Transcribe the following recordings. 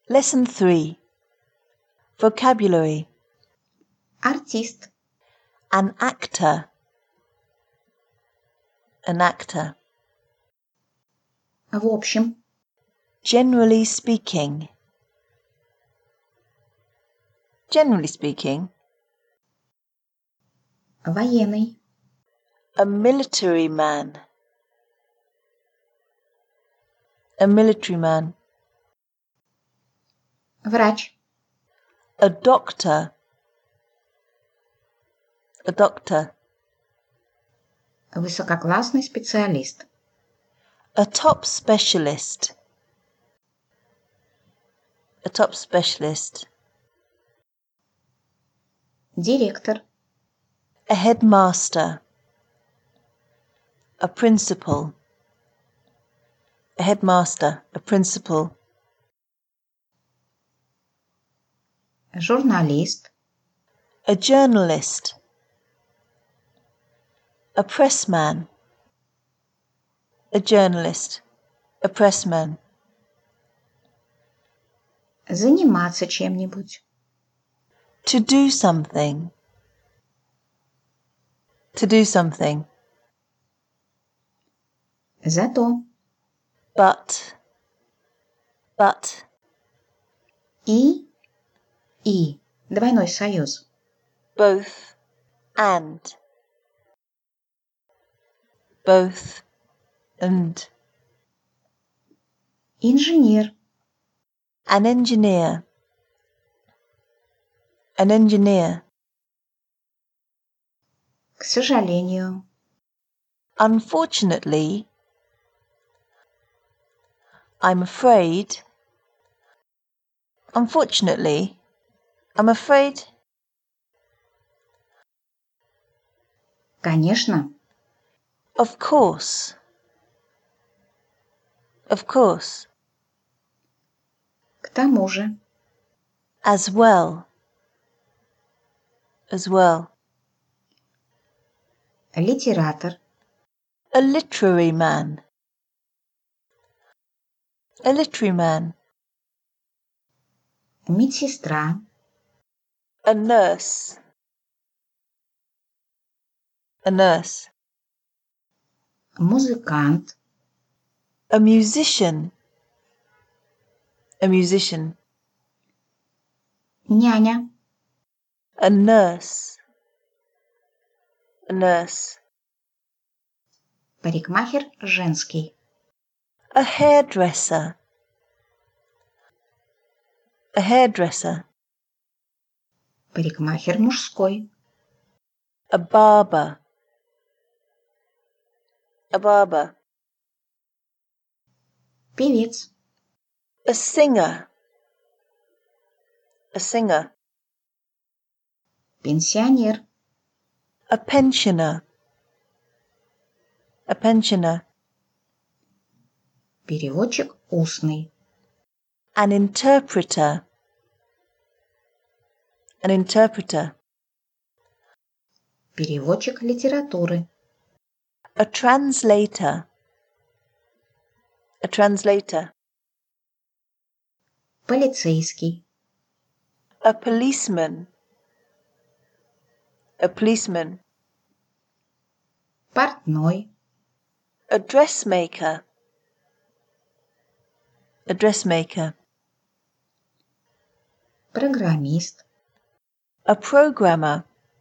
Lesson 3. Vocabulary. Артист. An actor. An actor. В общем. Generally speaking. Generally speaking. Военный. A military man. A military man. Врач. A doctor. A doctor. Высококлассный специалист. A top specialist. A top specialist. Директор. A headmaster. A principal. A headmaster. A principal. Журналист. A journalist. A pressman. A journalist. A pressman. Заниматься чем-нибудь. To do something. To do something. Зато. But. И. Двойной союз. Both and. Both and. Инженер. An engineer. An engineer. К сожалению. Unfortunately. I'm afraid. Unfortunately. I'm afraid. Конечно. Of course. Of course. К тому же. As well. As well. Литератор. A literary man. A literary man. Медсестра. A nurse. A nurse. Музыкант. A musician. A musician. Няня. A nurse. A nurse. Парикмахер женский. A hairdresser. A hairdresser. Парикмахер мужской. A barber. A barber. Певец. A singer. A singer. Пенсионер. A pensioner. A pensioner. Переводчик устный. An interpreter. An interpreter. Переводчик литературы. A translator. A translator. Полицейский. A policeman. A policeman. Портной. A dressmaker. A dressmaker. Программист. A programmer.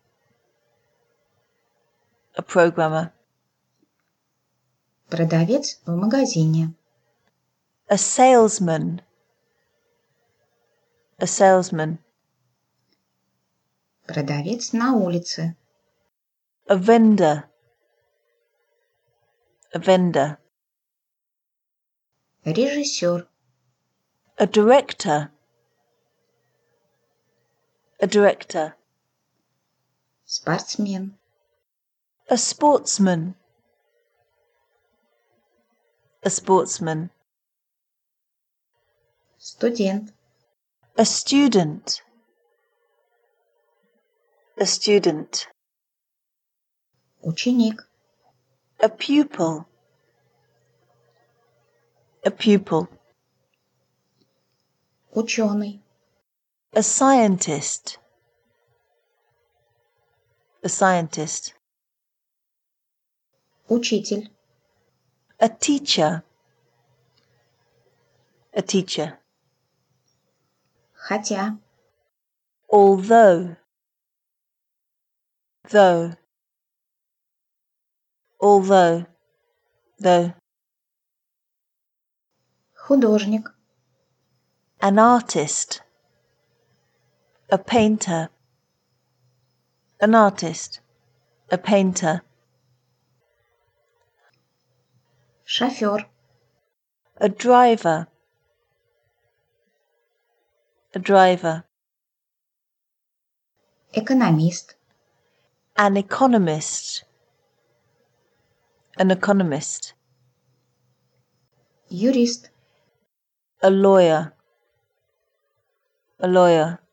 A programmer. Продавец в магазине. A salesman. A salesman. Продавец на улице. A vendor. A vendor. Режиссер. A director. A director. Спортсмен. A sportsman. A sportsman. Студент. A student. A student. Ученик. A pupil. A pupil. Ученый. A scientist. A scientist. Учитель. A teacher. A teacher. Хотя. Although. Though. Although. Though. Художник. An artist. A painter. An artist. A painter. Шофер. A driver. A driver. Экономист. An economist. An economist. Юрист. A lawyer. A lawyer.